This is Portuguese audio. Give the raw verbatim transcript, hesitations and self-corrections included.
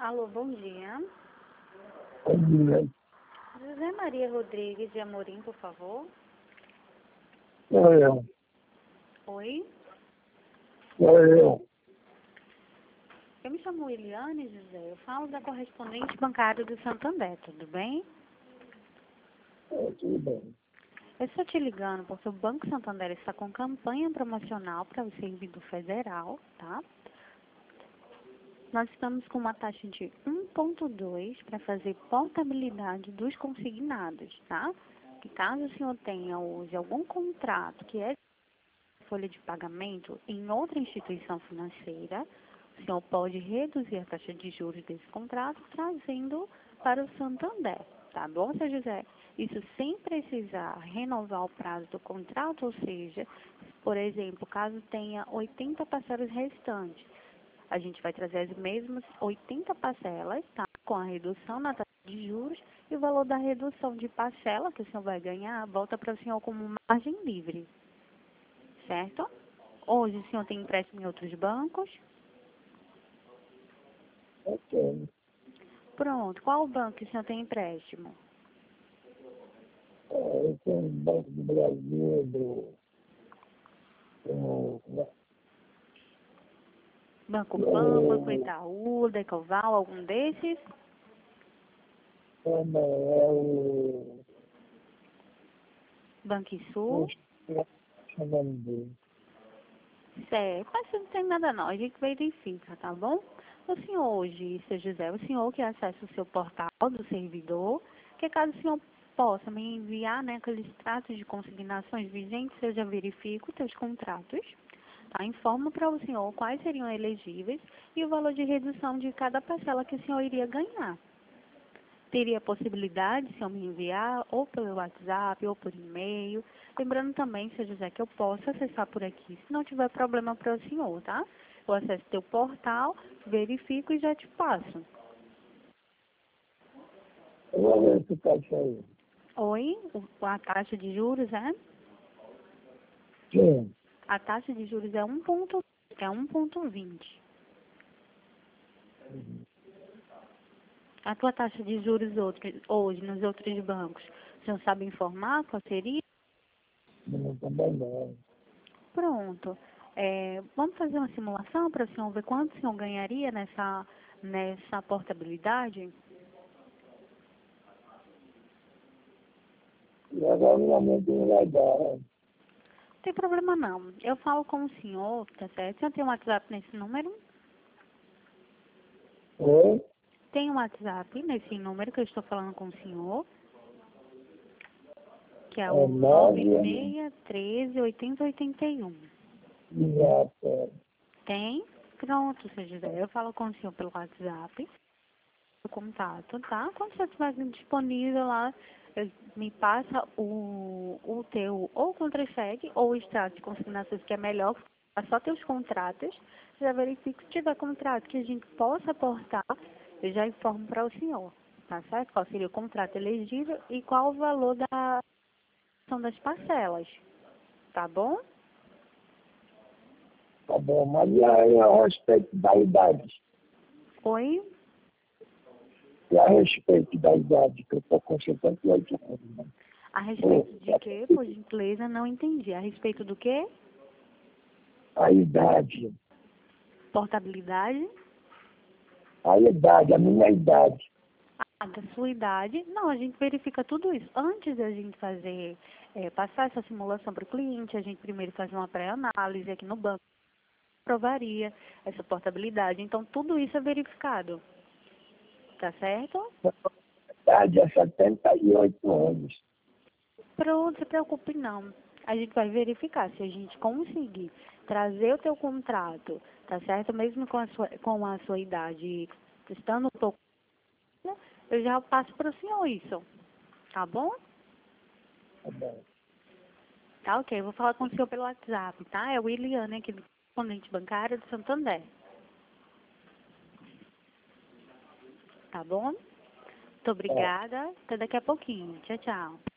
Alô, bom dia. Bom dia. José Maria Rodrigues de Amorim, por favor. Sou eu. Oi, Sou eu. eu me chamo Eliane, José. Eu falo da correspondente bancária do Santander, tudo bem? É, tudo bem. Eu estou te ligando porque o Banco Santander está com campanha promocional para o servidor federal, tá? Nós estamos com uma taxa de um ponto dois para fazer portabilidade dos consignados, tá? Que caso o senhor tenha hoje algum contrato que é folha de pagamento em outra instituição financeira, o senhor pode reduzir a taxa de juros desse contrato trazendo para o Santander, tá bom, seu José? Isso sem precisar renovar o prazo do contrato, ou seja, por exemplo, caso tenha oitenta parcelas restantes, a gente vai trazer as mesmas oitenta parcelas, tá? Com a redução na taxa de juros e o valor da redução de parcela que o senhor vai ganhar volta para o senhor como margem livre, certo? Hoje o senhor tem empréstimo em outros bancos? Ok. Pronto. Qual banco que o senhor tem empréstimo? É, eu tenho um Banco do Brasil, do... do Banco Pan, Banco do Itaú, Decoval, algum desses? como é o... Banrisul? Não sei o nome dele. Certo. Mas isso não tem nada não, a gente verifica, tá bom? O senhor hoje, seu José, o senhor que acessa o seu portal do servidor, que caso o senhor possa me enviar, né, aqueles tratos de consignações vigentes, eu já verifico os seus contratos, tá? Informo para o senhor quais seriam elegíveis e o valor de redução de cada parcela que o senhor iria ganhar. Teria a possibilidade, se eu me enviar, ou pelo WhatsApp, ou por e-mail. Lembrando também, seu José, que eu posso acessar por aqui, se não tiver problema para o senhor, tá? Eu acesso teu portal, verifico e já te passo. Eu vou ver esse taxa aí. Oi, o- a taxa de juros é? Sim. A taxa de juros é um ponto, é um ponto vinte. A tua taxa de juros outros, hoje nos outros bancos, o senhor sabe informar qual seria? Não, também não. Pronto. É, vamos fazer uma simulação para o senhor ver quanto o senhor ganharia nessa, nessa portabilidade? E agora minha mãe não vai dar. Não tem problema não. Eu falo com o senhor, tá certo? O senhor tem um WhatsApp nesse número? Oi? Tem um WhatsApp nesse número que eu estou falando com o senhor, que é É o nove nove, seis um três, oito zero oito um. exato. Tem? Pronto, seu José. Eu falo com o senhor pelo WhatsApp. O contato, tá? Quando você estiver disponível lá, eh, me passa o, o teu ou contra-cheque ou o extrato de consignações, que é melhor, é só teus contratos. Já verifico se tiver contrato que a gente possa aportar, eu já informo para o senhor, tá certo? Qual seria o contrato elegível e qual o valor da são das parcelas, tá bom? Tá bom, mas e aí a respeito da idade? Oi? E a respeito da idade, que eu estou com setenta e oito anos, né? A Ô, respeito de quê, por gentileza? Não entendi. A respeito do quê? a idade. Portabilidade? A idade, a minha idade. Ah, da sua idade. Não, a gente verifica tudo isso. Antes da gente fazer, eh, passar essa simulação para o cliente, a gente primeiro faz uma pré-análise aqui no banco, provaria essa portabilidade. Então, tudo isso é verificado. Tá certo? A idade é setenta e oito anos. Pronto, se preocupe não. A gente vai verificar se a gente conseguir trazer o teu contrato, tá certo? Mesmo com a sua, com a sua idade estando um pouco, eu já passo para o senhor isso. Tá bom? Tá bom. Tá, ok. Vou falar com o senhor pelo WhatsApp, tá? É o Iliane, aqui do correspondente bancário do Santander. Tá bom? Muito Tá. obrigada. Até daqui a pouquinho. Tchau, tchau.